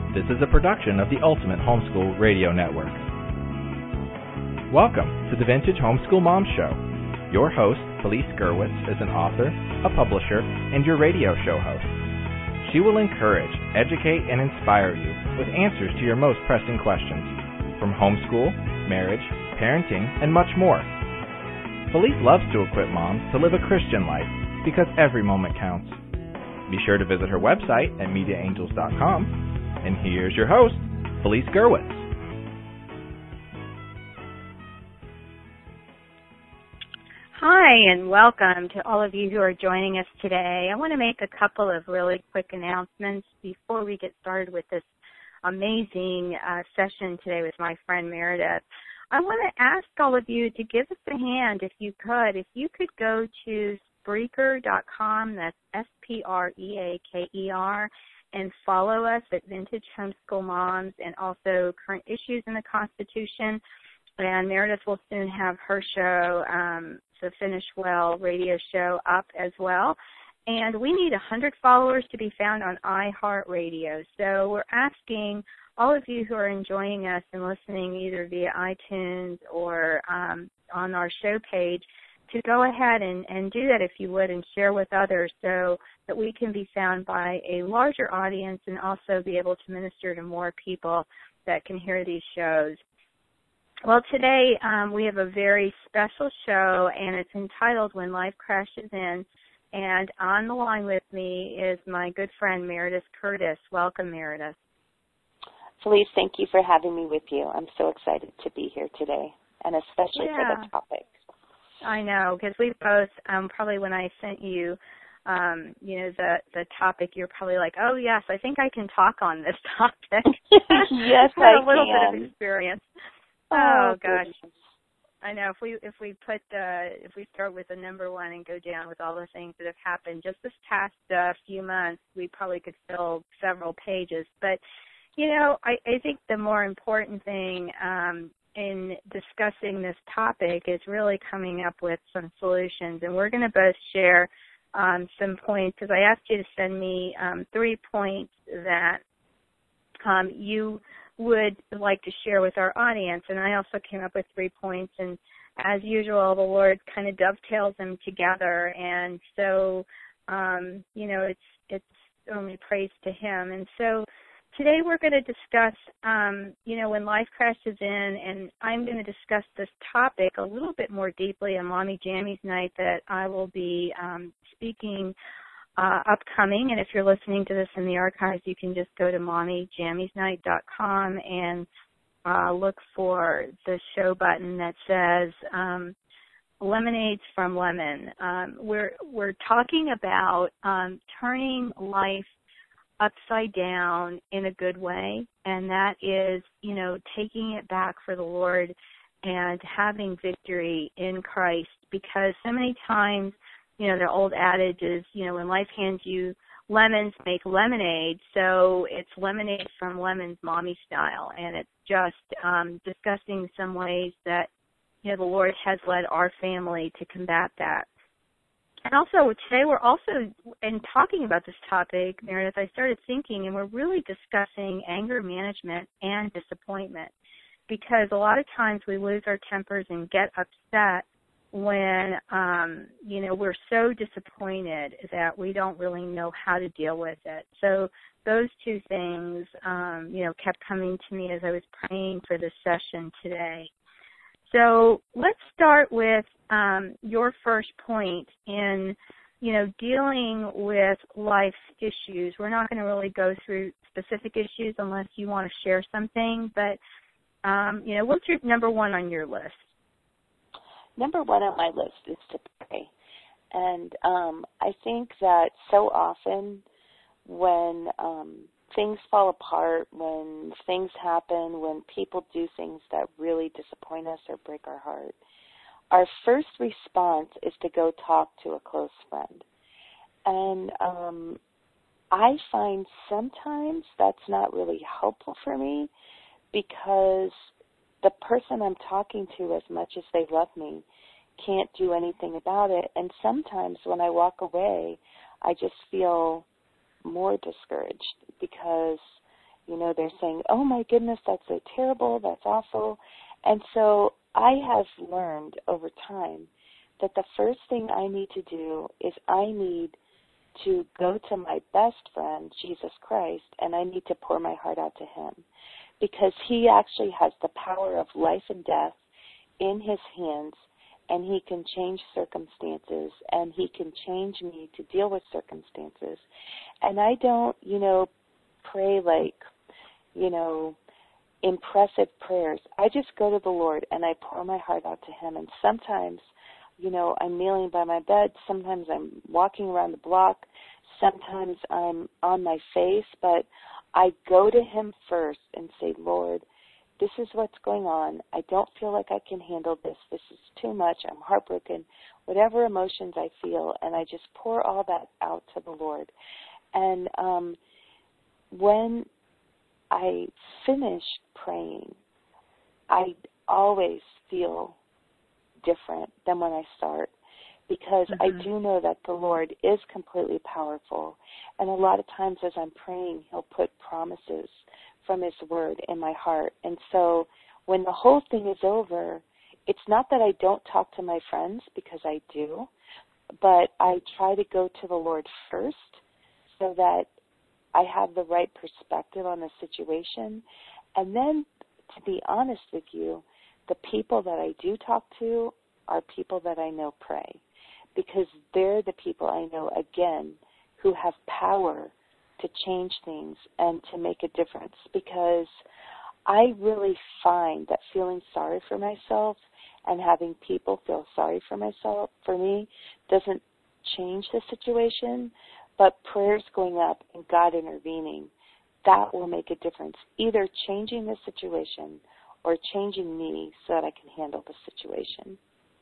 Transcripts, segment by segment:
This is a production of the Ultimate Homeschool Radio Network. Welcome to the Vintage Homeschool Mom Show. Your host, Felice Gerwitz, is an author, a publisher, and your radio show host. She will encourage, educate, and inspire you with answers to your most pressing questions, from homeschool, marriage, parenting, and much more. Felice loves to equip moms to live a Christian life because every moment counts. Be sure to visit her website at MediaAngels.com. And here's your host, Felice Gerwitz. Hi, and welcome to all of you who are joining us today. I want to make a couple of really quick announcements before we get started with this amazing session today with my friend Meredith. I want to ask all of you to give us a hand if you could. If you could go to Spreaker.com, that's Spreaker, and follow us at Vintage Homeschool Moms and also Current Issues in the Constitution. And Meredith will soon have her show, the Finish Well radio show, up as well. And we need 100 followers to be found on iHeartRadio. So we're asking all of you who are enjoying us and listening either via iTunes or on our show page to go ahead and do that if you would, and share with others so that we can be found by a larger audience and also be able to minister to more people that can hear these shows. Well, today we have a very special show, and it's entitled When Life Crashes In. And on the line with me is my good friend Meredith Curtis. Welcome, Meredith. Felice, thank you for having me with you. I'm so excited to be here today, and especially for the topic. I know, because we both, probably when I sent you, the topic, you're probably like, oh, yes, I think I can talk on this topic. Yes, I can. A little bit of experience. Oh gosh. I know, if we start with the number one and go down with all the things that have happened just this past few months, we probably could fill several pages. But, I think the more important thing in discussing this topic is really coming up with some solutions. And we're going to both share some points, because I asked you to send me 3 points that you would like to share with our audience. And I also came up with 3 points. And as usual, the Lord kind of dovetails them together. And so, it's only praise to Him. And so today we're going to discuss, when life crashes in, and I'm going to discuss this topic a little bit more deeply on Mommy Jammies Night that I will be speaking upcoming. And if you're listening to this in the archives, you can just go to mommyjammiesnight.com and look for the show button that says Lemonades from Lemon. We're talking about turning life upside down in a good way, and that is, taking it back for the Lord and having victory in Christ, because so many times, the old adage is, when life hands you lemons, make lemonade, so it's lemonade from lemons, mommy style, and it's just discussing some ways that, the Lord has led our family to combat that. And also, today we're also, in talking about this topic, Meredith, I started thinking, and we're really discussing anger management and disappointment, because a lot of times we lose our tempers and get upset when, we're so disappointed that we don't really know how to deal with it. So those two things, kept coming to me as I was praying for this session today. So let's start with your first point in, dealing with life's issues. We're not going to really go through specific issues unless you want to share something, but, what's your number one on your list? Number one on my list is to pray. And I think that so often when things fall apart, when things happen, when people do things that really disappoint us or break our heart, our first response is to go talk to a close friend. And I find sometimes that's not really helpful for me, because the person I'm talking to, as much as they love me, can't do anything about it. And sometimes when I walk away, I just feel more discouraged, because They're saying, oh my goodness, that's so terrible, that's awful. And so I have learned over time that the first thing I need to do is I need to go to my best friend, Jesus Christ, and I need to pour my heart out to him, because he actually has the power of life and death in his hands, and he can change circumstances, and he can change me to deal with circumstances. And I don't, pray like, impressive prayers. I just go to the Lord and I pour my heart out to him. And sometimes, I'm kneeling by my bed. Sometimes I'm walking around the block. Sometimes I'm on my face. But I go to him first and say, Lord, this is what's going on. I don't feel like I can handle this. This is too much. I'm heartbroken. Whatever emotions I feel, and I just pour all that out to the Lord. And when I finish praying, I always feel different than when I start, because I do know that the Lord is completely powerful. And a lot of times as I'm praying, he'll put promises from his word in my heart. And so when the whole thing is over, it's not that I don't talk to my friends, because I do, but I try to go to the Lord first so that I have the right perspective on the situation. And then, to be honest with you, the people that I do talk to are people that I know pray, because they're the people I know, again, who have power to change things and to make a difference. Because I really find that feeling sorry for myself and having people feel sorry for me, doesn't change the situation. But prayers going up and God intervening, that will make a difference, either changing the situation or changing me so that I can handle the situation.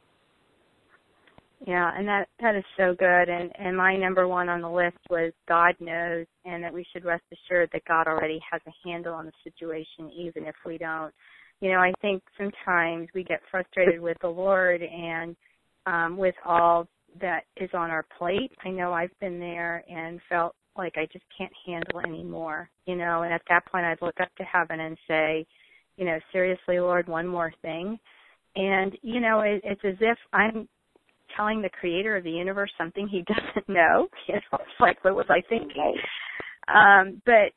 Yeah, and that is so good. And my number one on the list was God knows, and that we should rest assured that God already has a handle on the situation, even if we don't. I think sometimes we get frustrated with the Lord and with all that is on our plate. I know I've been there and felt like I just can't handle anymore, and at that point I'd look up to heaven and say, seriously, Lord, one more thing. And, it's as if I'm telling the creator of the universe something he doesn't know. It's like, what was I thinking? But,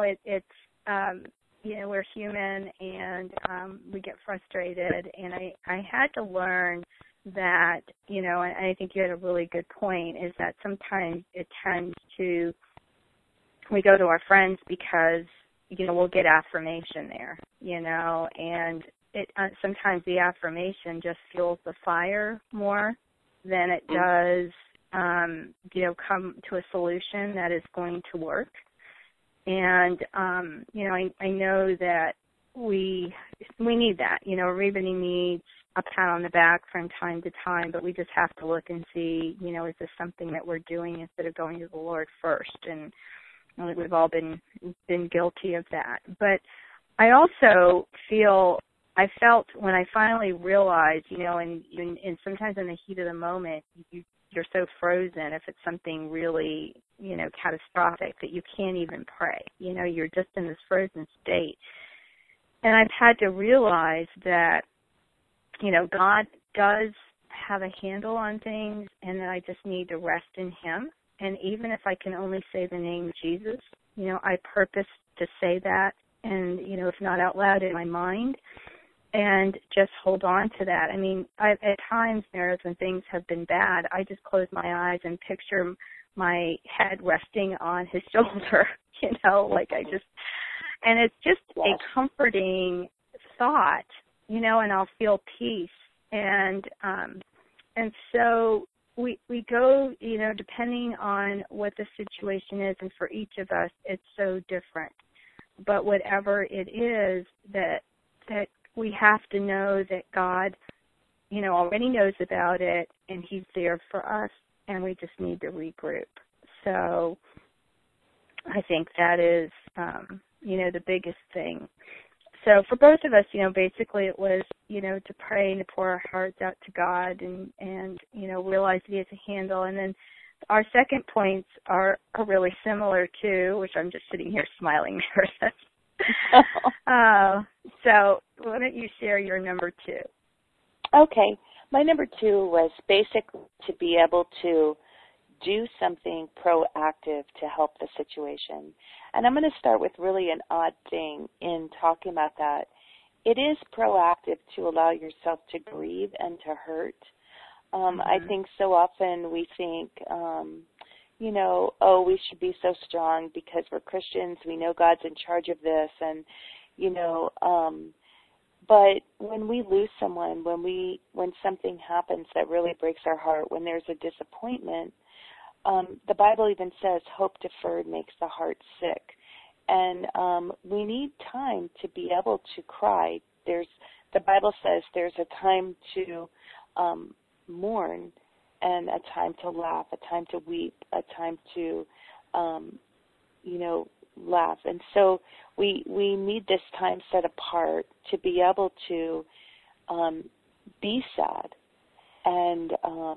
we're human, and we get frustrated. And I had to learn that, and I think you had a really good point, is that sometimes it tends to, we go to our friends because, we'll get affirmation there, and it sometimes the affirmation just fuels the fire more than it does, come to a solution that is going to work. And, I know that we need that. Everybody needs a pat on the back from time to time, but we just have to look and see, is this something that we're doing instead of going to the Lord first? And we've all been guilty of that. But I also felt when I finally realized, and sometimes in the heat of the moment, you're so frozen if it's something really, catastrophic that you can't even pray. You're just in this frozen state. And I've had to realize that, God does have a handle on things, and that I just need to rest in him. And even if I can only say the name Jesus, I purpose to say that, and, if not out loud, in my mind, and just hold on to that. I mean, at times, Meredith, when things have been bad, I just close my eyes and picture my head resting on his shoulder, and it's just a comforting thought, and I'll feel peace. And so we go, depending on what the situation is, and for each of us, it's so different. But whatever it is, that we have to know that God, already knows about it, and he's there for us, and we just need to regroup. So I think that is, the biggest thing. So for both of us, basically it was, to pray and to pour our hearts out to God and realize that he has a handle. And then our second points are really similar too, which I'm just sitting here smiling. So why don't you share your number 2? Okay. My number 2 was basically to be able to do something proactive to help the situation. And I'm going to start with really an odd thing in talking about that. It is proactive to allow yourself to grieve and to hurt. I think so often we think, we should be so strong because we're Christians. We know God's in charge of this. And, but when we lose someone, when something happens that really breaks our heart, when there's a disappointment, the Bible even says hope deferred makes the heart sick. And we need time to be able to cry. The Bible says there's a time to mourn and a time to laugh, a time to weep, a time to, laugh. And so we need this time set apart to be able to be sad and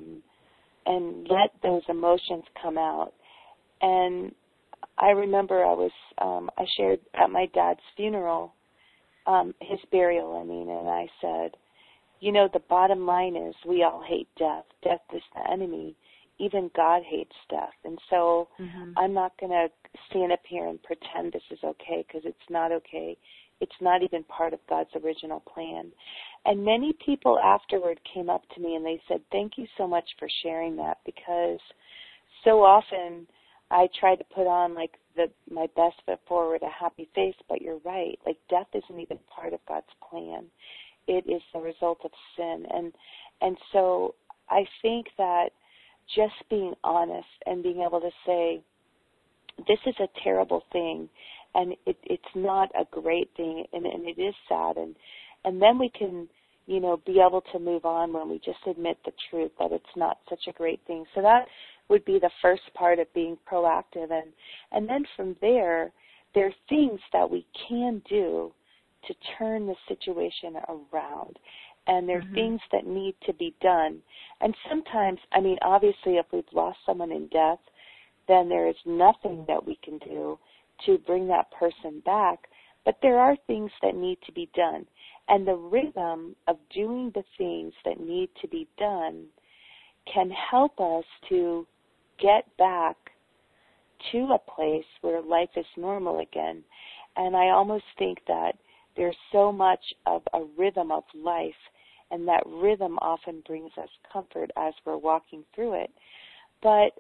let those emotions come out. And I remember I shared at my dad's funeral, his burial, and I said, the bottom line is we all hate death. Death is the enemy. Even God hates death. And so I'm not going to stand up here and pretend this is okay, because it's not okay. It's not even part of God's original plan. And many people afterward came up to me and they said, thank you so much for sharing that, because so often I try to put on my best foot forward, a happy face, but you're right. Death isn't even part of God's plan. It is the result of sin. And so I think that just being honest and being able to say, this is a terrible thing, and it's not a great thing, and it is sad. And then we can, be able to move on when we just admit the truth that it's not such a great thing. So that would be the first part of being proactive. And then from there are things that we can do to turn the situation around. And there are things that need to be done. And sometimes, obviously if we've lost someone in death, then there is nothing that we can do to bring that person back. But there are things that need to be done. And the rhythm of doing the things that need to be done can help us to get back to a place where life is normal again. And I almost think that there's so much of a rhythm of life, and that rhythm often brings us comfort as we're walking through it. But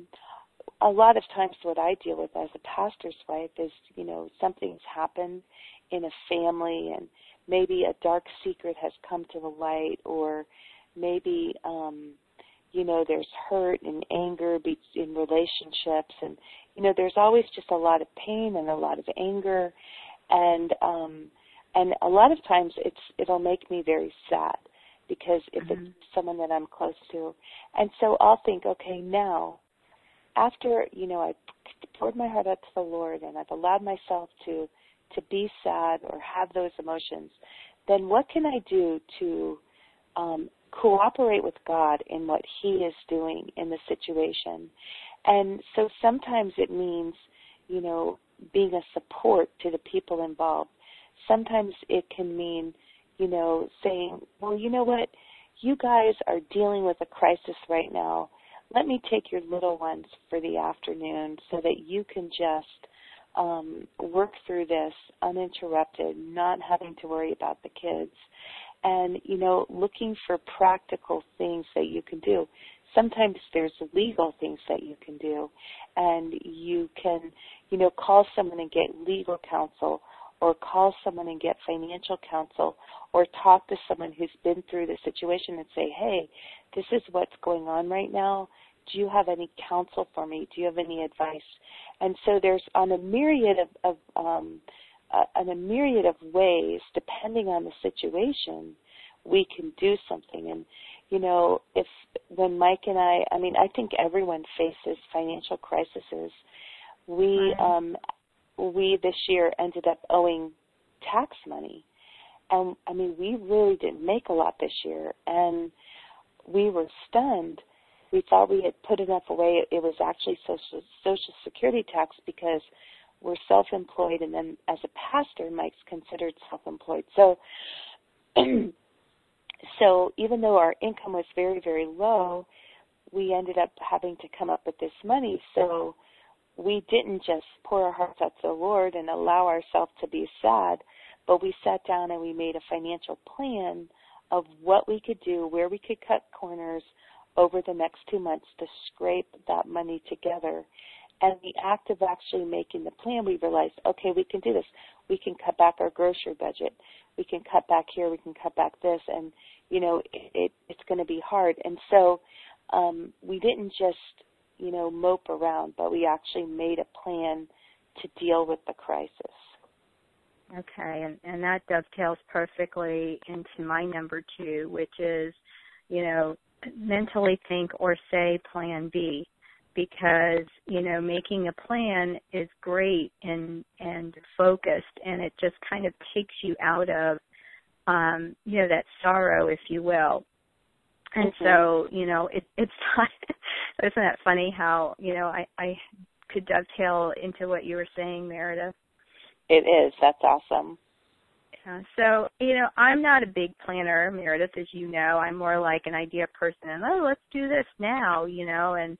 a lot of times what I deal with as a pastor's wife is, something's happened in a family, and maybe a dark secret has come to the light, or maybe, there's hurt and anger in relationships, and, there's always just a lot of pain and a lot of anger, and a lot of times it'll make me very sad, because if it's someone that I'm close to. And so I'll think, okay, now, after, I poured my heart out to the Lord and I've allowed myself to be sad or have those emotions, then what can I do to cooperate with God in what He is doing in the situation? And so sometimes it means, being a support to the people involved. Sometimes it can mean, saying, well, you know what, you guys are dealing with a crisis right now. Let me take your little ones for the afternoon so that you can just work through this uninterrupted, not having to worry about the kids. And, looking for practical things that you can do. Sometimes there's legal things that you can do. And you can, call someone and get legal counsel, or call someone and get financial counsel, or talk to someone who's been through the situation and say, hey, this is what's going on right now. Do you have any counsel for me? Do you have any advice? And so there's on a myriad of ways, depending on the situation, we can do something. And, when Mike and I think everyone faces financial crises. We this year ended up owing tax money. And, we really didn't make a lot this year. And we were stunned. We thought we had put enough away. It was actually Social Security tax, because we're self-employed, and then as a pastor, Mike's considered self-employed. So, so even though our income was very, very low, we ended up having to come up with this money. So we didn't just pour our hearts out to the Lord and allow ourselves to be sad, but we sat down and we made a financial plan of what we could do, where we could cut corners over the next 2 months to scrape that money together. And the act of actually making the plan, we realized, okay, we can do this. We can cut back our grocery budget. We can cut back here. We can cut back this. And, you know, it's going to be hard. And so we didn't just, you know, mope around, but we actually made a plan to deal with the crisis. Okay, and that dovetails perfectly into my number 2, which is, you know, mentally think or say plan B, because, you know, making a plan is great and focused, and it just kind of takes you out of, you know, that sorrow, if you will. And so, you know, it's not, isn't that funny how, you know, I could dovetail into what you were saying, Meredith? It is. That's awesome. Yeah, so, you know, I'm not a big planner, Meredith, as you know. I'm more like an idea person, and let's do this now, you know, and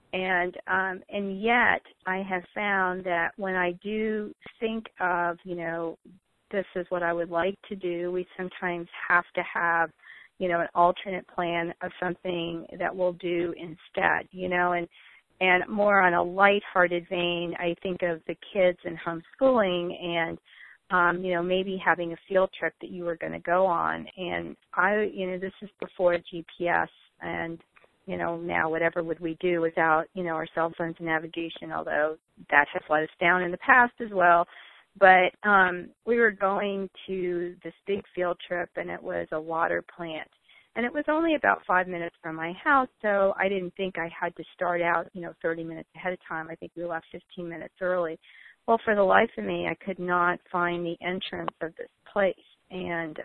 yet I have found that when I do think of, you know, this is what I would like to do, we sometimes have to have, you know, an alternate plan of something that we'll do instead, you know, and more on a lighthearted vein, I think of the kids in homeschooling and, you know, maybe having a field trip that you were going to go on. And you know, this is before GPS, and, you know, now whatever would we do without, you know, our cell phones and navigation, although that has let us down in the past as well. But we were going to this big field trip, and it was a water plant. And it was only about 5 minutes from my house, so I didn't think I had to start out, you know, 30 minutes ahead of time. I think we left 15 minutes early. Well, for the life of me, I could not find the entrance of this place. And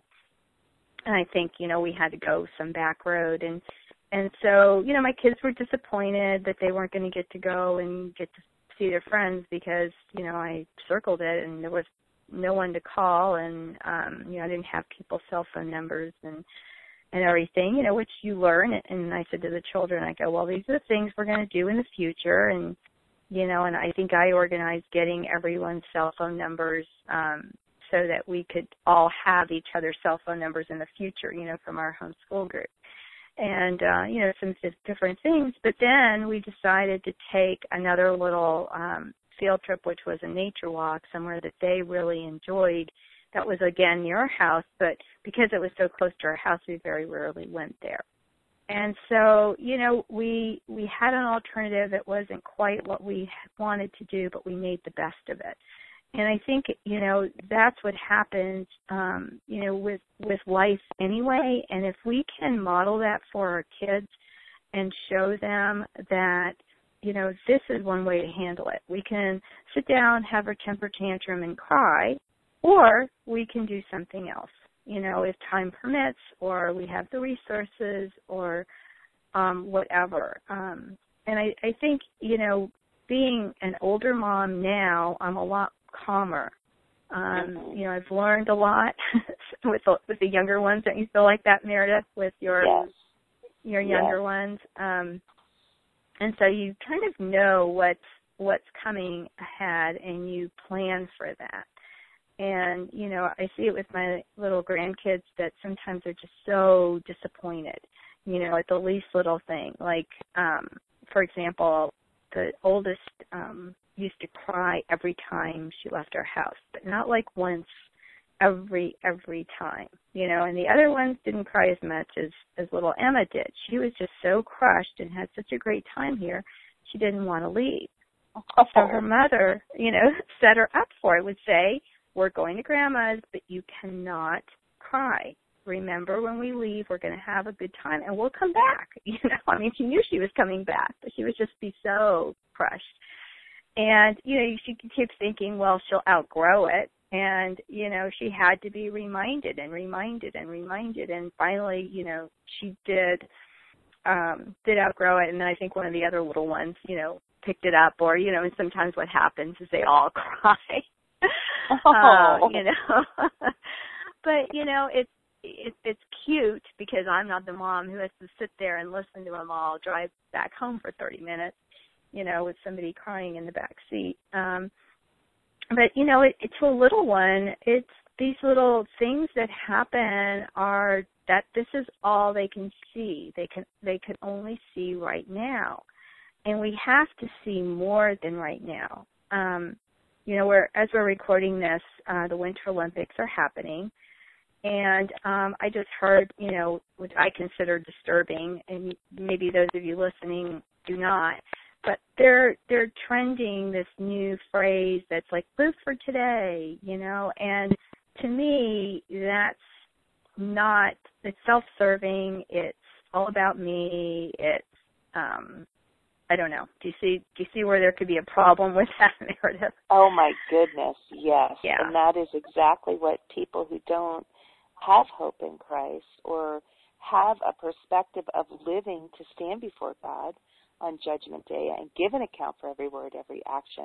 I think, you know, we had to go some back road. And so, you know, my kids were disappointed that they weren't going to get to go and get to see their friends because, you know, I circled it and there was no one to call, and, you know, I didn't have people's cell phone numbers and everything, you know, which you learn. And I said to the children, I go, well, these are the things we're going to do in the future. And, you know, and I think I organized getting everyone's cell phone numbers so that we could all have each other's cell phone numbers in the future, you know, from our homeschool group. And, you know, some different things. But then we decided to take another little field trip, which was a nature walk, somewhere that they really enjoyed. That was, again, near our house, but because it was so close to our house, we very rarely went there. And so, you know, we had an alternative. It wasn't quite what we wanted to do, but we made the best of it. And I think, you know, that's what happens, you know, with life anyway. And if we can model that for our kids and show them that, you know, this is one way to handle it. We can sit down, have our temper tantrum and cry, or we can do something else, you know, if time permits, or we have the resources, or whatever. And I think, you know, being an older mom now, I'm a lot calmer. You know, I've learned a lot with the younger ones. Don't you feel like that, Meredith, with your younger ones? And so you kind of know what's coming ahead, and you plan for that. And, you know, I see it with my little grandkids that sometimes they're just so disappointed, you know, at the least little thing. Like, for example, the oldest used to cry every time she left our house, but not like once every time, you know, and the other ones didn't cry as much as little Emma did. She was just so crushed and had such a great time here, she didn't want to leave. So her mother, you know, set her up for it, would say, we're going to Grandma's, but you cannot cry. Remember, when we leave, we're going to have a good time, and we'll come back. You know, I mean, she knew she was coming back, but she would just be so crushed. And, you know, she keeps thinking, well, she'll outgrow it. And, you know, she had to be reminded and reminded and reminded. And finally, you know, she did. did outgrow it, and then I think one of the other little ones, picked it up, or, and sometimes what happens is they all cry. But, it's cute because I'm not the mom who has to sit there and listen to them all drive back home for 30 minutes, with somebody crying in the back seat. But, to a little one, it's these little things that happen are that this is all they can see. They can only see right now. And we have to see more than right now. As we're recording this, the Winter Olympics are happening. And I just heard, which I consider disturbing, and maybe those of you listening do not, but they're trending this new phrase that's like, live for today, and to me, that's not, it's self-serving, it's all about me, it's, I don't know. Do you see where there could be a problem with that, Meredith? Oh my goodness, yes. Yeah. And that is exactly what people who don't have hope in Christ or have a perspective of living to stand before God on Judgment Day and give an account for every word, every action,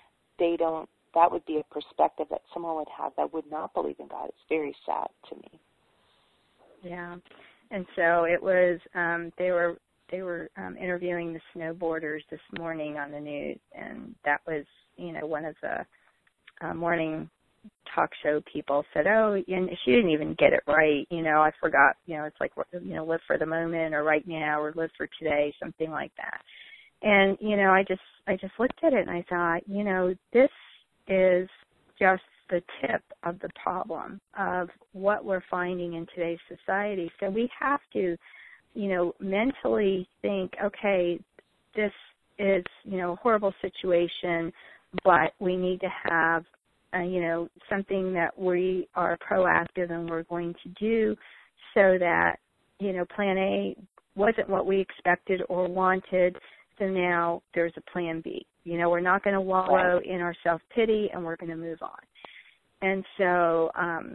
that would be a perspective that someone would have that would not believe in God. It's very sad to me. Yeah. And so it was, they were interviewing the snowboarders this morning on the news, and that was, one of the morning talk show people said, and she didn't even get it right. I forgot, it's like, live for the moment or right now or live for today, something like that. And, I just looked at it and I thought, this is just the tip of the problem of what we're finding in today's society. So we have to, mentally think, okay, this is, a horrible situation, but we need to have, something that we are proactive and we're going to do so that, plan A wasn't what we expected or wanted, so now there's a plan B. We're not going to wallow in our self-pity, and we're going to move on. And so,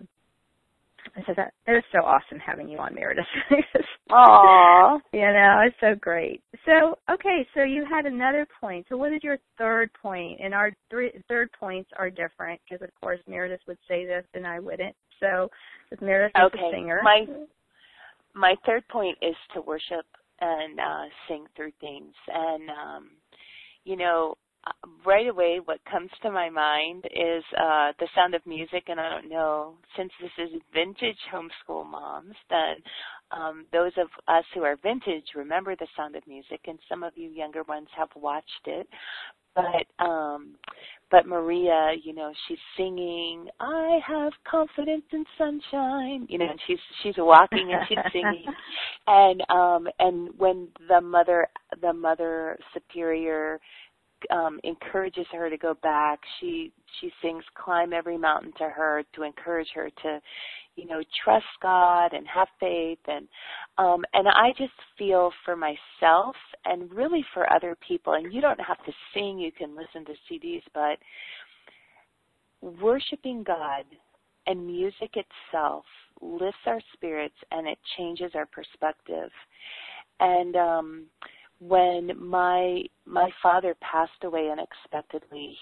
that it was so awesome having you on, Meredith. Aww. It's so great. So, okay, so you had another point. So what is your third point? And our third points are different because, of course, Meredith would say this and I wouldn't. So, because Meredith is a singer. My third point is to worship and sing through things. And, right away what comes to my mind is the sound of music, and I don't know, since this is vintage homeschool moms, then those of us who are vintage remember the sound of music, and some of you younger ones have watched it. But Maria, she's singing, I have confidence in sunshine, and she's walking and she's singing. And when the mother superior encourages her to go back, she sings Climb Every Mountain to her to encourage her to, trust God and have faith. And I just feel for myself and really for other people, and you don't have to sing, you can listen to CDs, but worshiping God and music itself lifts our spirits and it changes our perspective. And when my father passed away unexpectedly,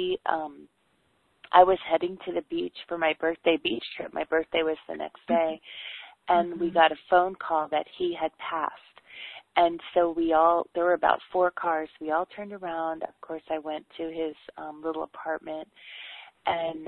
I was heading to the beach for my birthday beach trip. My birthday was the next day, and we got a phone call that he had passed. And so there were about 4 cars. We all turned around. Of course, I went to his little apartment, and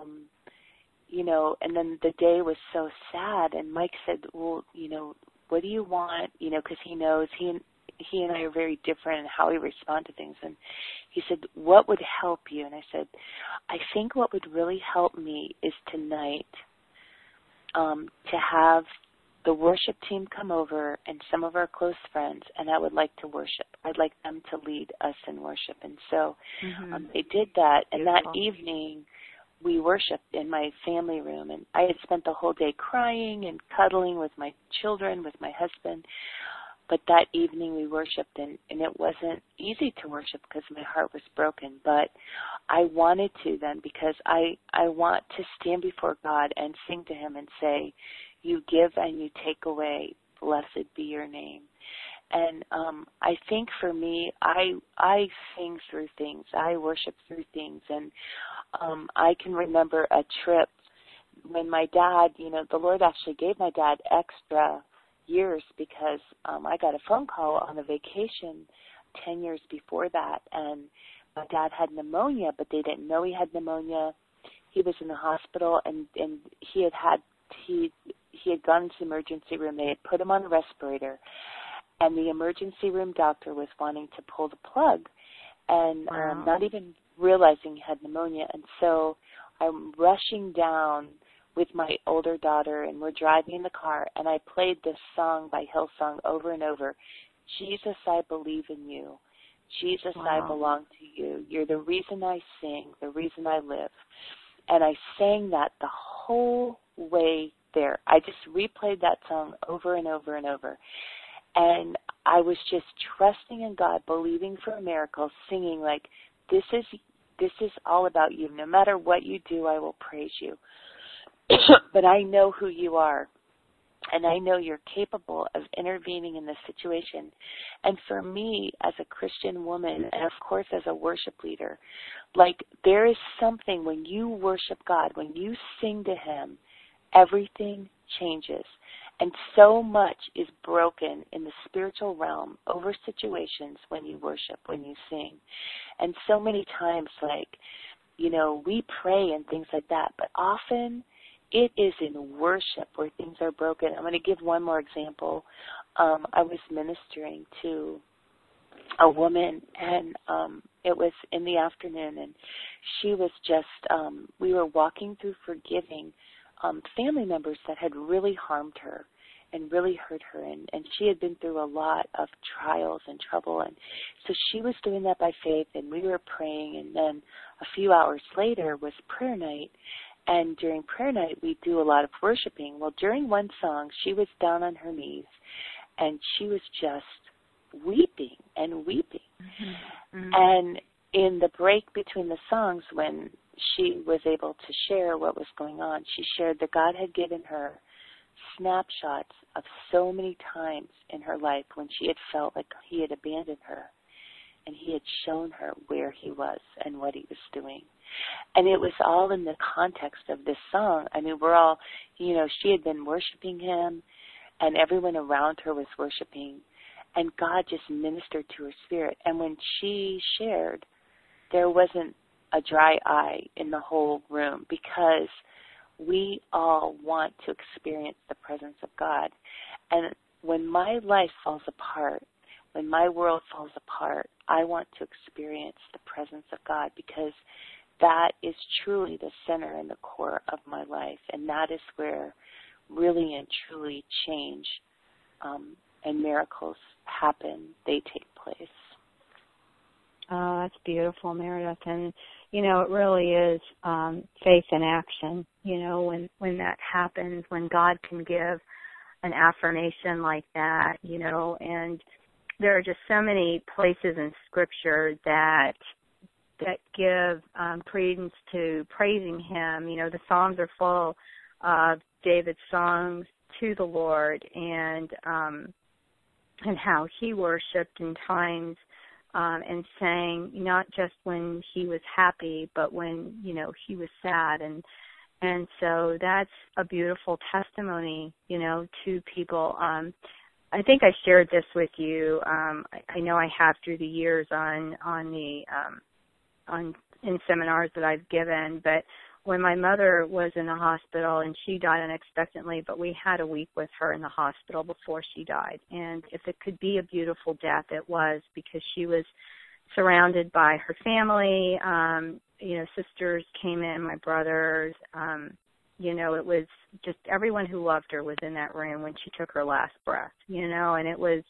and then the day was so sad. And Mike said, well, what do you want? Because he knows he and I are very different in how we respond to things. And he said, what would help you? And I said, I think what would really help me is tonight to have the worship team come over and some of our close friends, and I would like to worship. I'd like them to lead us in worship. And so they did that. And that evening we worshiped in my family room. And I had spent the whole day crying and cuddling with my children, with my husband. But that evening we worshiped, and it wasn't easy to worship because my heart was broken. But I wanted to then, because I want to stand before God and sing to him and say, you give and you take away, blessed be your name. And I think for me, I sing through things. I worship through things. And I can remember a trip when my dad, the Lord actually gave my dad extra years because I got a phone call on a vacation 10 years before that, and my dad had pneumonia, but they didn't know he had pneumonia. He was in the hospital, and he had gone into the emergency room. They had put him on a respirator, and the emergency room doctor was wanting to pull the plug, and not even realizing he had pneumonia. And so I'm rushing down with my older daughter, and we're driving in the car, and I played this song by Hillsong over and over. Jesus, I believe in you. Jesus, I belong to you. You're the reason I sing, the reason I live. And I sang that the whole way there. I just replayed that song over and over and over. And I was just trusting in God, believing for a miracle, singing like, this is all about you. No matter what you do, I will praise you. But I know who you are, and I know you're capable of intervening in this situation. And for me, as a Christian woman, and of course as a worship leader, like there is something when you worship God, when you sing to Him, everything changes. And so much is broken in the spiritual realm over situations when you worship, when you sing. And so many times, we pray and things like that, but often it is in worship where things are broken. I'm going to give one more example. I was ministering to a woman, and it was in the afternoon, and she was just, we were walking through forgiving family members that had really harmed her and really hurt her, and she had been through a lot of trials and trouble, and so she was doing that by faith, and we were praying, and then a few hours later was prayer night. And during prayer night, we do a lot of worshiping. Well, during one song, she was down on her knees, and she was just weeping and weeping. Mm-hmm. And in the break between the songs, when she was able to share what was going on, she shared that God had given her snapshots of so many times in her life when she had felt like He had abandoned her, and He had shown her where He was and what He was doing. And it was all in the context of this song. I mean, we're all, she had been worshiping Him, and everyone around her was worshiping, and God just ministered to her spirit. And when she shared, there wasn't a dry eye in the whole room, because we all want to experience the presence of God. And when my life falls apart, when my world falls apart, I want to experience the presence of God, because that is truly the center and the core of my life, and that is where really and truly change and miracles happen. They take place. Oh, that's beautiful, Meredith. And, it really is faith in action, when that happens, when God can give an affirmation like that, and there are just so many places in Scripture that give credence to praising Him. The Psalms are full of David's songs to the Lord, and how he worshipped in times and sang, not just when he was happy, but when he was sad, and so that's a beautiful testimony, to people. I think I shared this with you. I know I have through the years in seminars that I've given, but when my mother was in the hospital and she died unexpectedly, but we had a week with her in the hospital before she died. And if it could be a beautiful death, it was, because she was surrounded by her family. Sisters came in, my brothers. It was just everyone who loved her was in that room when she took her last breath. And it was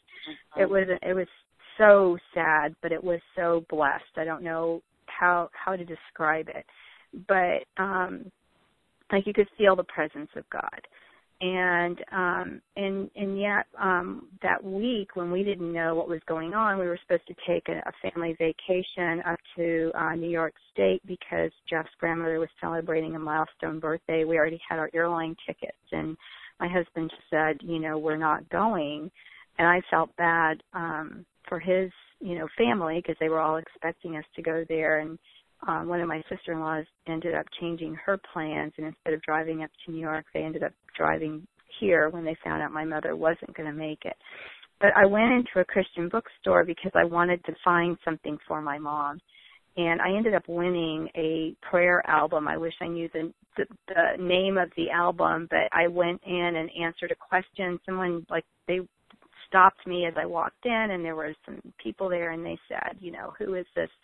so sad, but it was so blessed. I don't know how to describe it, but you could feel the presence of God, and yet that week when we didn't know what was going on, we were supposed to take a family vacation up to New York State because Jeff's grandmother was celebrating a milestone birthday. We already had our airline tickets, and my husband said, we're not going. and I felt bad for his, family, because they were all expecting us to go there. And one of my sister-in-laws ended up changing her plans, and instead of driving up to New York, they ended up driving here when they found out my mother wasn't going to make it. But I went into a Christian bookstore because I wanted to find something for my mom. And I ended up winning a prayer album. I wish I knew the name of the album, but I went in and answered a question. Someone, they stopped me as I walked in, and there were some people there, and they said, who is this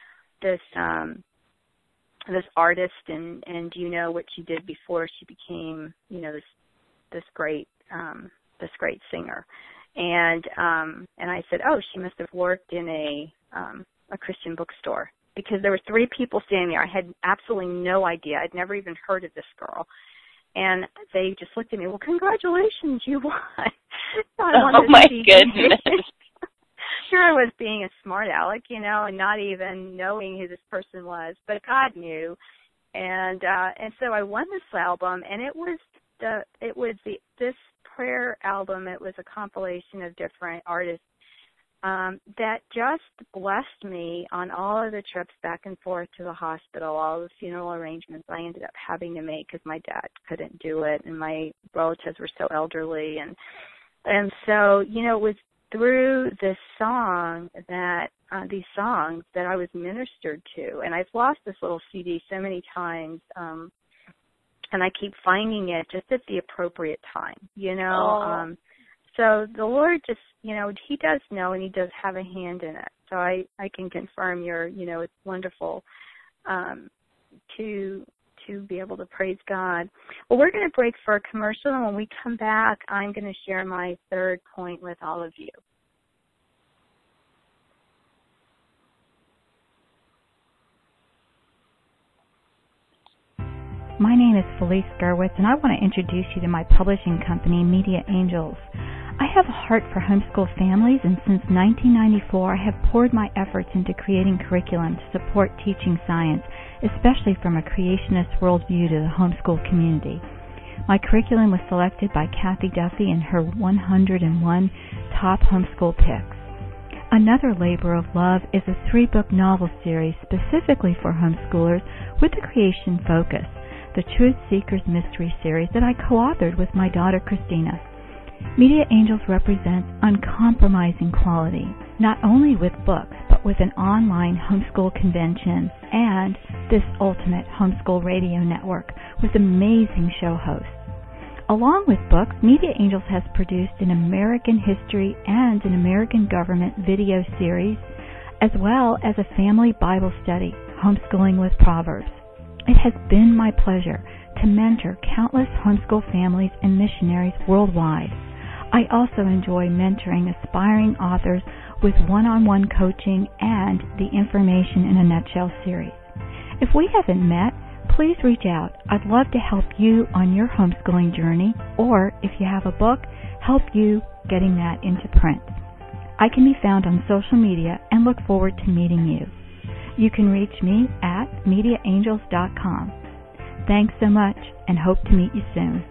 artist, and do you know what she did before she became, this great singer? And I said, oh, she must have worked in a Christian bookstore, because there were 3 people standing there. I had absolutely no idea. I'd never even heard of this girl. And they just looked at me, well, congratulations, you won. Oh, my goodness. Sure, I was being a smart aleck, and not even knowing who this person was, but God knew. And so I won this album, and it was this prayer album. It was a compilation of different artists that just blessed me on all of the trips back and forth to the hospital, all the funeral arrangements I ended up having to make because my dad couldn't do it, and my relatives were so elderly. And so, it was through this song these songs that I was ministered to. And I've lost this little CD so many times, and I keep finding it just at the appropriate time, So the Lord just, He does know, and He does have a hand in it. So I can confirm it's wonderful to be able to praise God. Well, we're going to break for a commercial, and when we come back, I'm going to share my third point with all of you. My name is Felice Gerwitz, and I want to introduce you to my publishing company, Media Angels. I have a heart for homeschool families, and since 1994, I have poured my efforts into creating curriculum to support teaching science, especially from a creationist worldview to the homeschool community. My curriculum was selected by Kathy Duffy in her 101 top homeschool picks. Another labor of love is a 3-book novel series specifically for homeschoolers with a creation focus, the Truth Seekers Mystery Series that I co-authored with my daughter Christina. Media Angels represents uncompromising quality, not only with books, but with an online homeschool convention and this ultimate homeschool radio network with amazing show hosts. Along with books, Media Angels has produced an American history and an American government video series, as well as a family Bible study, Homeschooling with Proverbs. It has been my pleasure to mentor countless homeschool families and missionaries worldwide. I also enjoy mentoring aspiring authors with one-on-one coaching and the Information in a Nutshell series. If we haven't met, please reach out. I'd love to help you on your homeschooling journey, or if you have a book, help you getting that into print. I can be found on social media and look forward to meeting you. You can reach me at MediaAngels.com. Thanks so much, and hope to meet you soon.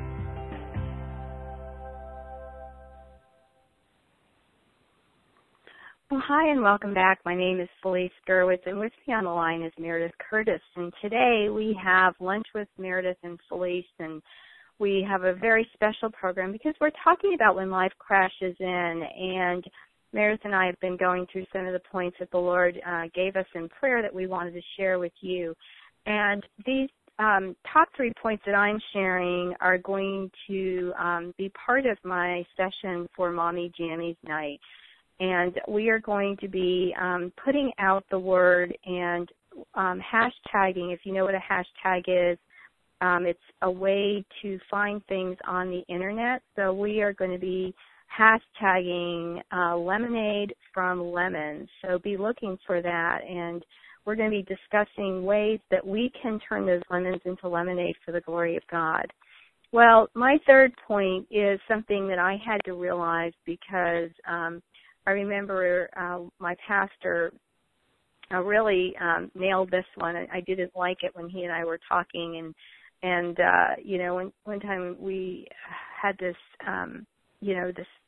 Well, hi, and welcome back. My name is Felice Gerwitz, and with me on the line is Meredith Curtis. And today we have lunch with Meredith and Felice, and we have a very special program because we're talking about when life crashes in. And Meredith and I have been going through some of the points that the Lord gave us in prayer that we wanted to share with you. And these top 3 points that I'm sharing are going to be part of my session for Mommy Jammies Night. And we are going to be putting out the word and hashtagging. If you know what a hashtag is, it's a way to find things on the Internet. So we are going to be hashtagging lemonade from lemons. So be looking for that. And we're going to be discussing ways that we can turn those lemons into lemonade for the glory of God. Well, my third point is something that I had to realize because I remember my pastor really nailed this one. I didn't like it when he and I were talking, and one time we had this, this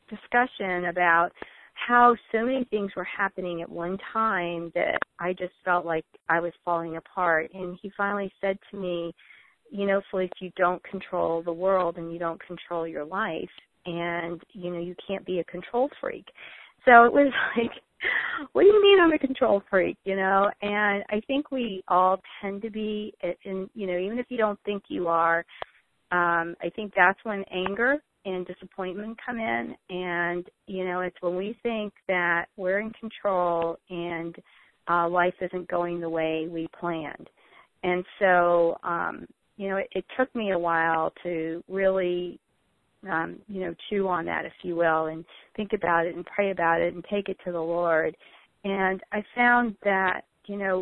discussion about how so many things were happening at one time that I just felt like I was falling apart. And he finally said to me, you know, Felice, you don't control the world and you don't control your life, and, you know, you can't be a control freak. So it was like, what do you mean I'm a control freak, you know? And I think we all tend to be, and, you know, even if you don't think you are, I think that's when anger and disappointment come in. And, you know, it's when we think that we're in control and life isn't going the way we planned. And so, you know, it took me a while to really, you know, chew on that, if you will, and think about it and pray about it and take it to the Lord. And I found that, you know,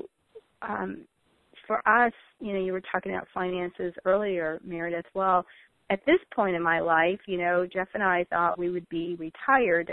for us, you know, you were talking about finances earlier, Meredith. Well, at this point in my life, you know, Jeff and I thought we would be retired.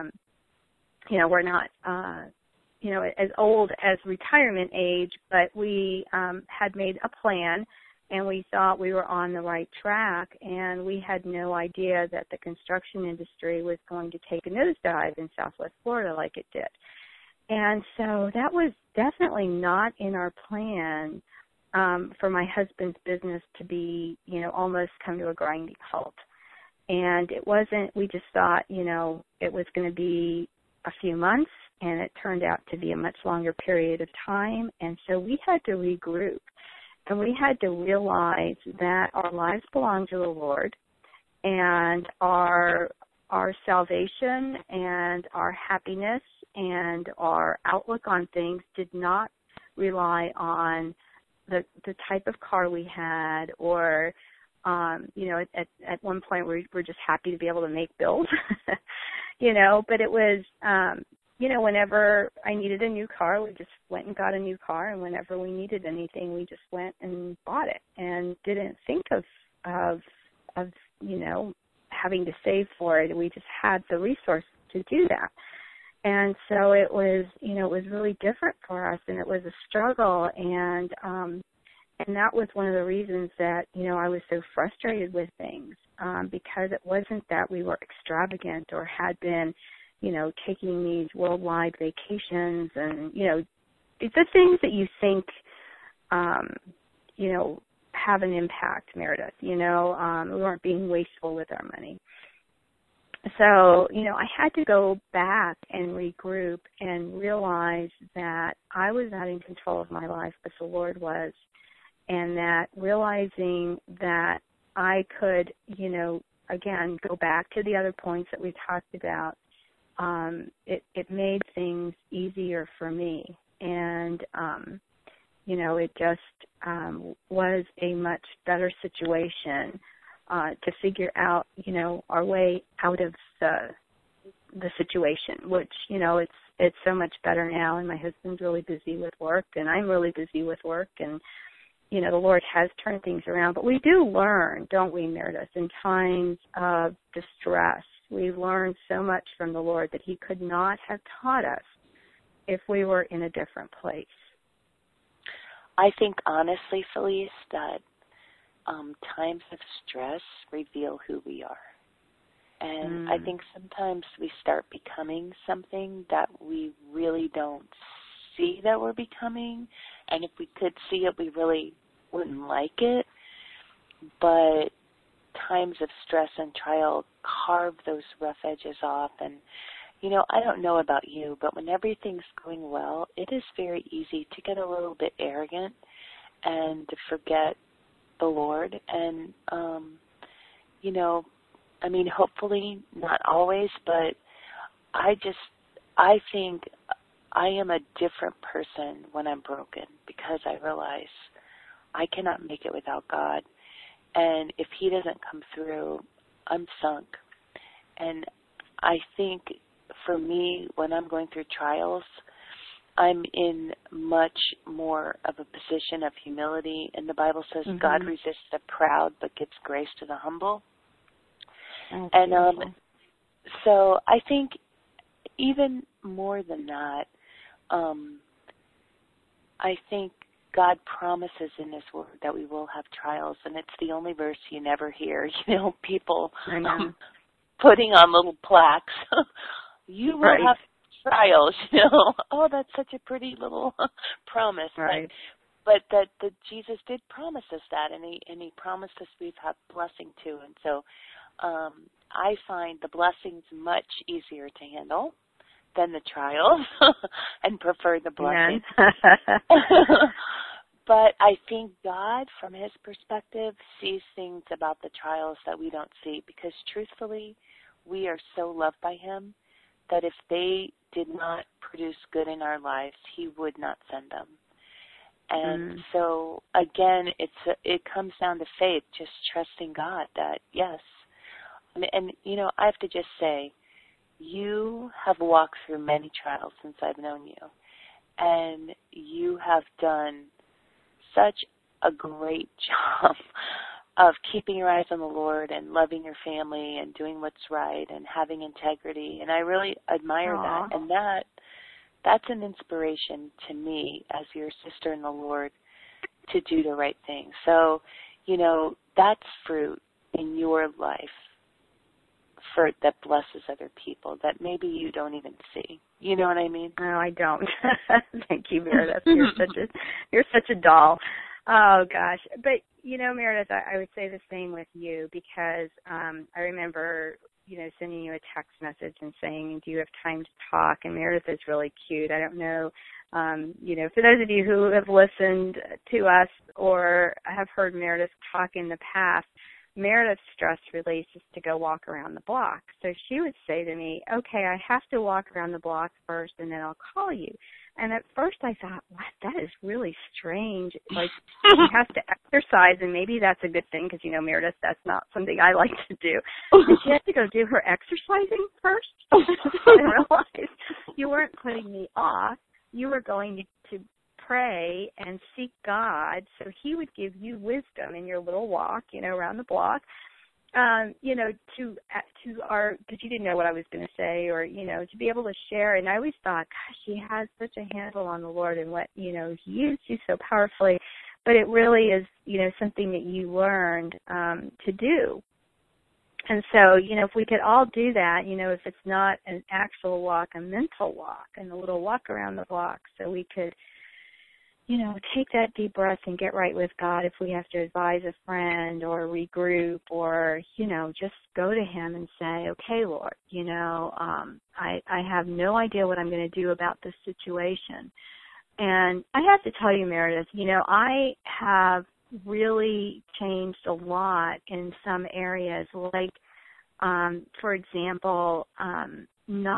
You know, we're not, you know, as old as retirement age, but we had made a plan, and we thought we were on the right track, and we had no idea that the construction industry was going to take a nosedive in Southwest Florida like it did. And so that was definitely not in our plan for my husband's business to be, you know, almost come to a grinding halt. And it wasn't, we just thought, you know, it was going to be a few months, and it turned out to be a much longer period of time. And so we had to regroup, and we had to realize that our lives belong to the Lord, and our salvation and our happiness and our outlook on things did not rely on the type of car we had, or you know, at one point we were just happy to be able to make bills, you know. But it was, you know, whenever I needed a new car, we just went and got a new car, and whenever we needed anything, we just went and bought it, and didn't think of you know, having to save for it. We just had the resources to do that. And so it was, you know, it was really different for us, and it was a struggle. And that was one of the reasons that, you know, I was so frustrated with things, because it wasn't that we were extravagant or had been, you know, taking these worldwide vacations and, you know, the things that you think, you know, have an impact, Meredith. You know, we weren't being wasteful with our money. So, you know, I had to go back and regroup and realize that I was not in control of my life, but the Lord was. And that realizing that I could, you know, again, go back to the other points that we talked about, it made things easier for me. And, you know, it just was a much better situation to figure out, you know, our way out of the situation, which, you know, it's so much better now. And my husband's really busy with work, and I'm really busy with work, and, you know, the Lord has turned things around. But we do learn, don't we, Meredith, in times of distress. We learn so much from the Lord that he could not have taught us if we were in a different place. I think, honestly, Felice, that times of stress reveal who we are. And I think sometimes we start becoming something that we really don't see that we're becoming. And if we could see it, we really wouldn't like it. But times of stress and trial carve those rough edges off. And, you know, I don't know about you, but when everything's going well, it is very easy to get a little bit arrogant and to forget the Lord. And, you know, I mean, hopefully not always, but I think I am a different person when I'm broken, because I realize I cannot make it without God. And if he doesn't come through, I'm sunk. And I think for me, when I'm going through trials, I'm in much more of a position of humility. And the Bible says God resists the proud but gives grace to the humble. And so I think even more than that, I think God promises in his word that we will have trials, and it's the only verse you never hear, you know, people putting on little plaques. You will have trials, Oh, that's such a pretty little promise. Right. But that Jesus did promise us that, and he promised us we've had blessing too. And so I find the blessings much easier to handle than the trials, and prefer the blessings. But I think God, from his perspective, sees things about the trials that we don't see, because truthfully, we are so loved by him that if they did not produce good in our lives, he would not send them. And so, again, it comes down to faith, just trusting God that, yes. And I have to just say, you have walked through many trials since I've known you, and you have done such a great job of keeping your eyes on the Lord and loving your family and doing what's right and having integrity. And I really admire that. And that's an inspiration to me as your sister in the Lord to do the right thing. So, that's fruit in your life that blesses other people that maybe you don't even see. You know what I mean? No, I don't. Thank you, Meredith. You're such a doll. Oh gosh. But Meredith, I would say the same with you, because I remember sending you a text message and saying, do you have time to talk? And Meredith is really cute. I don't know, for those of you who have listened to us or have heard Meredith talk in the past, Meredith's stress release is to go walk around the block. So she would say to me, okay, I have to walk around the block first and then I'll call you. And at first I thought, what, that is really strange. Like, she has to exercise, and maybe that's a good thing because, Meredith, that's not something I like to do. And she had to go do her exercising first. I realized you weren't putting me off. You were going to pray and seek God so he would give you wisdom in your little walk, around the block, because you didn't know what I was going to say, or, to be able to share. And I always thought, gosh, she has such a handle on the Lord and what, he used you so powerfully. But it really is, something that you learned to do. And so, if we could all do that, if it's not an actual walk, a mental walk, and a little walk around the block, so we could, take that deep breath and get right with God if we have to advise a friend or regroup, or, just go to him and say, okay, Lord, I have no idea what I'm going to do about this situation. And I have to tell you, Meredith, I have really changed a lot in some areas. Like, for example, I'm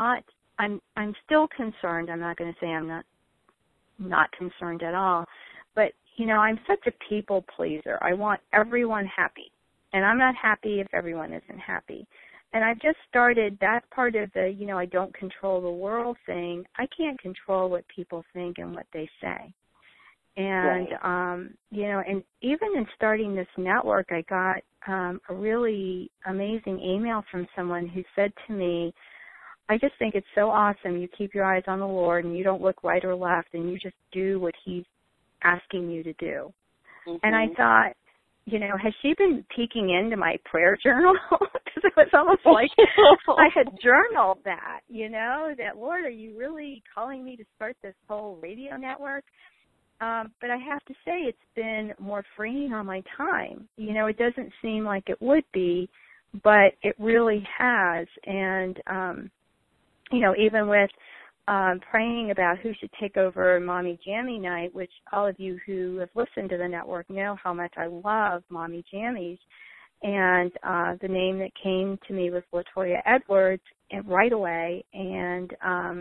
still concerned. I'm not going to say I'm not concerned at all. But, I'm such a people pleaser. I want everyone happy. And I'm not happy if everyone isn't happy. And I've just started that part of the, I don't control the world thing. I can't control what people think and what they say. And, and even in starting this network, I got a really amazing email from someone who said to me, I just think it's so awesome. You keep your eyes on the Lord and you don't look right or left and you just do what he's asking you to do. Mm-hmm. And I thought, has she been peeking into my prayer journal? Because it was almost like I had journaled that, that, Lord, are you really calling me to start this whole radio network? But I have to say it's been more freeing on my time. It doesn't seem like it would be, but it really has. And, even with praying about who should take over Mommy Jammy Night, which all of you who have listened to the network know how much I love Mommy Jammies. And the name that came to me was LaToya Edwards right away. And,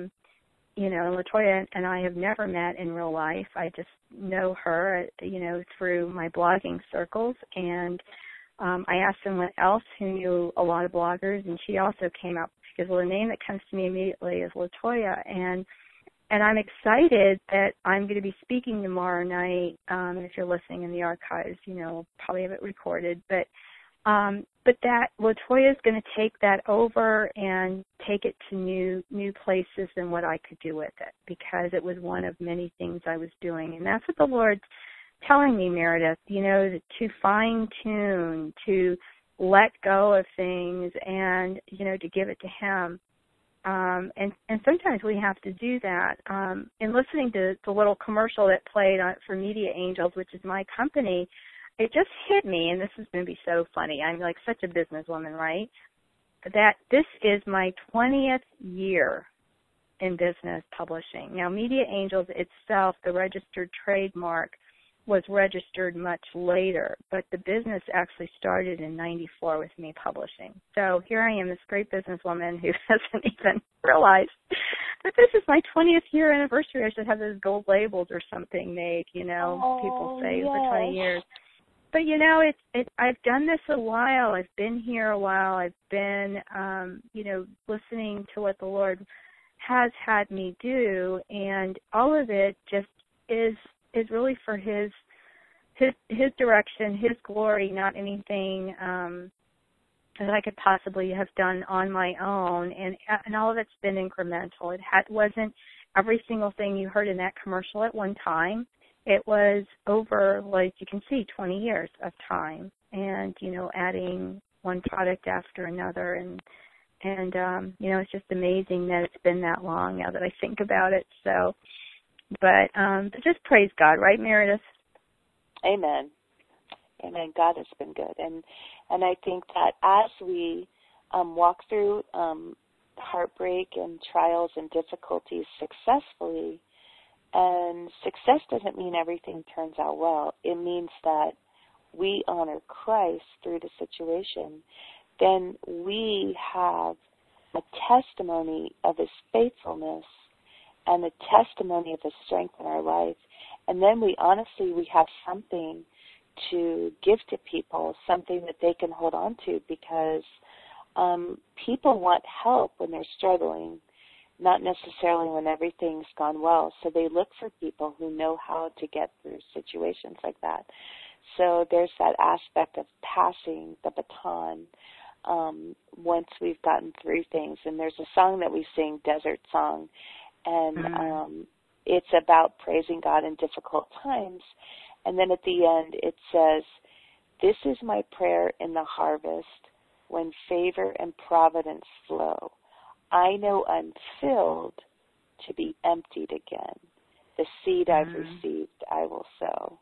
LaToya and I have never met in real life. I just know her, through my blogging circles. And I asked someone else who knew a lot of bloggers, and she also came up because the name that comes to me immediately is LaToya. And I'm excited that I'm going to be speaking tomorrow night. If you're listening in the archives, we'll probably have it recorded. But that LaToya is going to take that over and take it to new places than what I could do with it, because it was one of many things I was doing. And that's what the Lord's telling me, Meredith, to fine tune, to let go of things and, to give it to him. And sometimes we have to do that. In listening to the little commercial that played for Media Angels, which is my company, it just hit me, and this is going to be so funny. I'm like such a businesswoman, right? That this is my 20th year in business publishing. Now, Media Angels itself, the registered trademark, was registered much later, but the business actually started in '94 with me publishing. So here I am, this great businesswoman who hasn't even realized that this is my 20th year anniversary. I should have those gold labels or something made, people say yes. for 20 years. But, I've done this a while. I've been here a while. I've been, listening to what the Lord has had me do, and all of it just is really for his direction, his glory, not anything that I could possibly have done on my own. And all of it's been incremental. It wasn't every single thing you heard in that commercial at one time. It was over, like you can see, 20 years of time, and adding one product after another, and it's just amazing that it's been that long now that I think about it. So. But just praise God, right, Meredith? Amen. Amen. God has been good. And I think that as we walk through heartbreak and trials and difficulties successfully, and success doesn't mean everything turns out well. It means that we honor Christ through the situation. Then we have a testimony of his faithfulness and the testimony of his strength in our life. And then we have something to give to people, something that they can hold on to, because people want help when they're struggling, not necessarily when everything's gone well. So they look for people who know how to get through situations like that. So there's that aspect of passing the baton once we've gotten through things. And there's a song that we sing, Desert Song, and it's about praising God in difficult times. And then at the end it says, "This is my prayer in the harvest, when favor and providence flow. I know I'm filled to be emptied again. The seed I've received I will sow."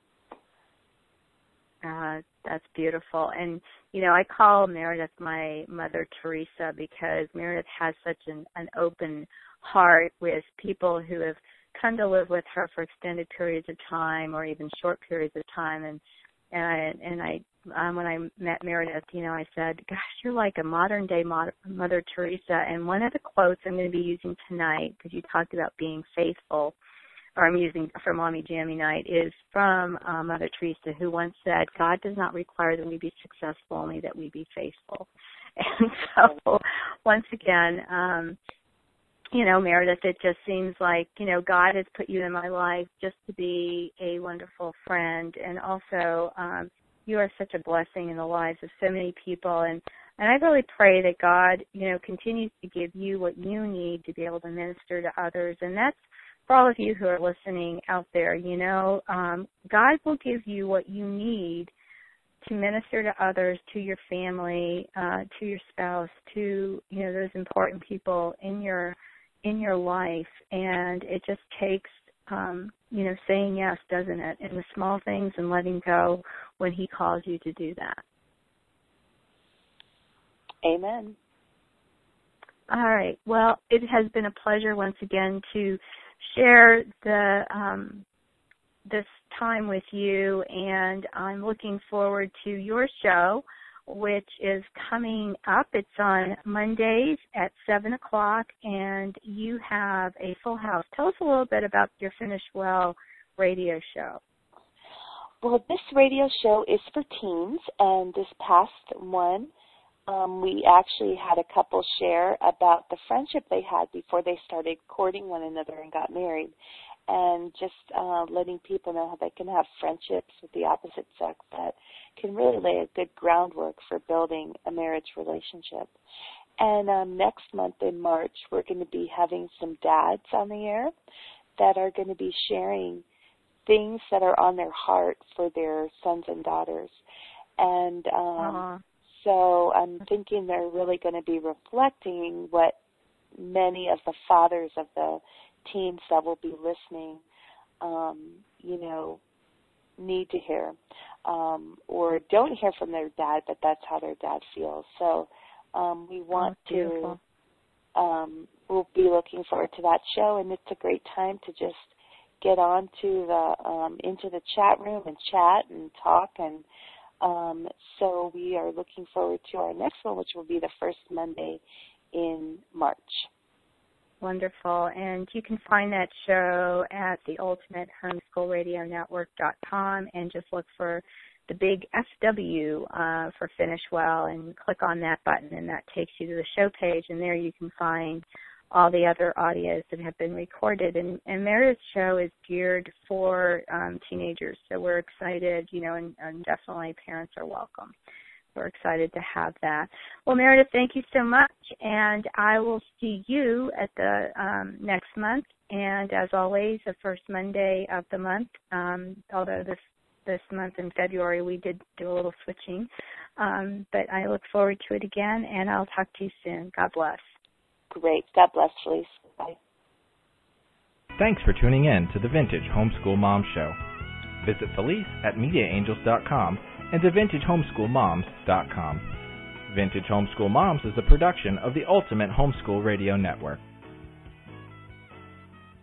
That's beautiful. And, I call Meredith my Mother Teresa, because Meredith has such an open heart with people who have come to live with her for extended periods of time or even short periods of time. And I when I met Meredith, I said, "Gosh, you're like a modern day Mother Teresa." And one of the quotes I'm going to be using tonight, because you talked about being faithful, or I'm using for Mommy Jammy Night, is from Mother Teresa, who once said, "God does not require that we be successful, only that we be faithful." And so, once again, Meredith, it just seems like, God has put you in my life just to be a wonderful friend. And also, you are such a blessing in the lives of so many people. And I really pray that God, continues to give you what you need to be able to minister to others. And that's for all of you who are listening out there. God will give you what you need to minister to others, to your family, to your spouse, to, those important people in your life. And it just takes, saying yes, doesn't it? In the small things, and letting go when he calls you to do that. Amen. All right. Well, it has been a pleasure once again to share this time with you, and I'm looking forward to your show, which is coming up. It's on Mondays at 7 o'clock, and you have a full house. Tell us a little bit about your Finish Well radio show. Well, this radio show is for teens, and this past one, we actually had a couple share about the friendship they had before they started courting one another and got married, and just letting people know how they can have friendships with the opposite sex that can really lay a good groundwork for building a marriage relationship. And next month in March, we're going to be having some dads on the air that are going to be sharing things that are on their heart for their sons and daughters. And So I'm thinking they're really going to be reflecting what many of the fathers of the teens that will be listening, need to hear, or don't hear from their dad, but that's how their dad feels. So we want to, we'll be looking forward to that show, and it's a great time to just get on to into the chat room and chat and talk, and so we are looking forward to our next one, which will be the first Monday in March. Wonderful. And you can find that show at the ultimatehomeschoolradionetwork.com and just look for the big FW for Finish Well and click on that button, and that takes you to the show page, and there you can find all the other audios that have been recorded. And Meredith's show is geared for teenagers, so we're excited, and definitely parents are welcome. We're excited to have that. Well, Meredith, thank you so much, and I will see you at the next month. And as always, the first Monday of the month, although this month in February we did do a little switching. But I look forward to it again, and I'll talk to you soon. God bless. Great. God bless, Felice. Bye. Thanks for tuning in to the Vintage Homeschool Mom Show. Visit Felice at MediaAngels.com and to VintageHomeschoolMoms.com. Vintage Homeschool Moms is a production of the Ultimate Homeschool Radio Network.